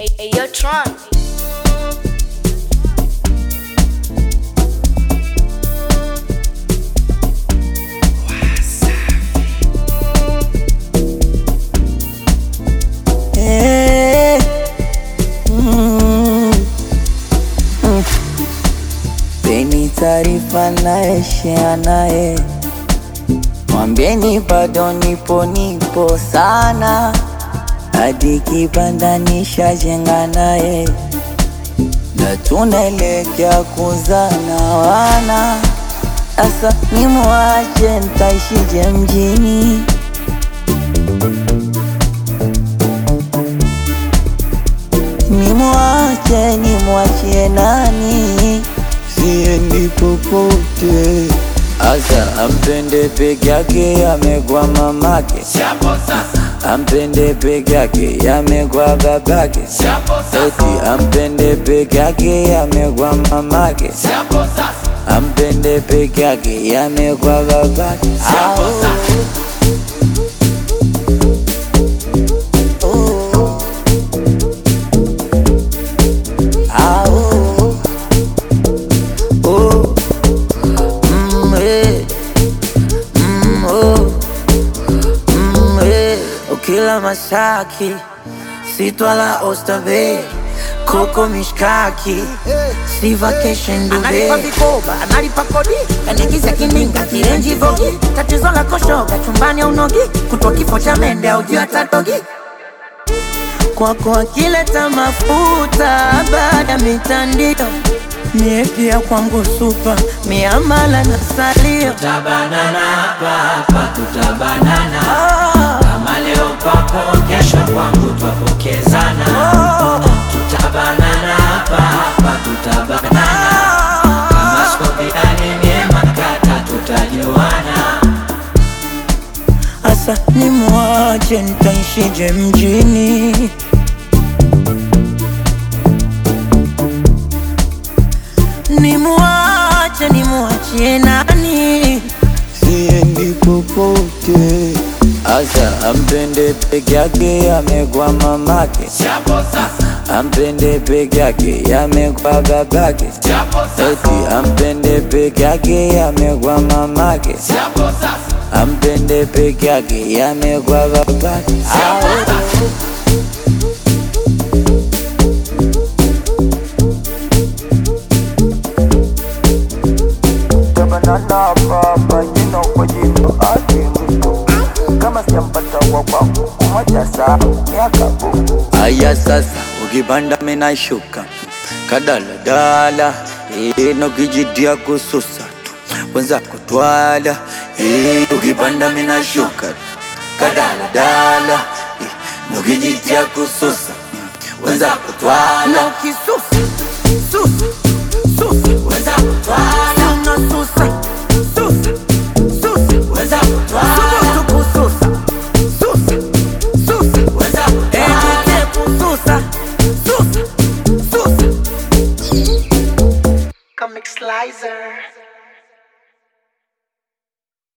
Ayo Tron. Peni taarifa naeshea naye, mwambieni bado nipo sana, hadi kibanda nishajenga naye, na tunaelekea kuzana wana. Asa nimwache ntaishije mjini? Nimwachie nani? Siendi popote. Asa ampende peke yake, amegwa mamake. Ampende peke yake, amegwa babake. Eti ampende peke yake, amegwa mamake. Ampende peke yake, amegwa babake. Kila Masaki, Sitwala Oysterbay, Koko mishkaki, si vacation Dubai. Analipa vikoba, analipa kodi, kanigiza kininga, kirenji vogi. Tatizo la koshoga, chumbani au nogi, kutwa kifo cha mende au juu hata dogi. Kwako akileta mafuta, baada mitandio, mie pia kwangu supa, miamala na salio. Tutabanana hapa, tutabanana. Kama leo kwako, kesho kwangu twapokezana. Tutabanana hapa, tutabanana. Kama skopiani miema kata, tutajuana. Asa nimwache ntaishije mjini? Nimwachie nani? Siendi popote. Asa ampende peke yake, amegwa mamake. Ampende peke yake, amegwa babake. Eti ampende peke yake, amegwa mamake. Ampende peke yake, amegwa babake. Banana baba, jina kwa jina mtu. Kama sijampata wa kwangu, kumacha saa miaka buku. Aya sasa, ukipanda mina shuka kadaladala, no kijidia kususa tu wenza kutwala. Ukipanda mina shuka kadaladala, no kijidia kususa wenza kutwala. Na ukisusa, susa, wenza kutwala.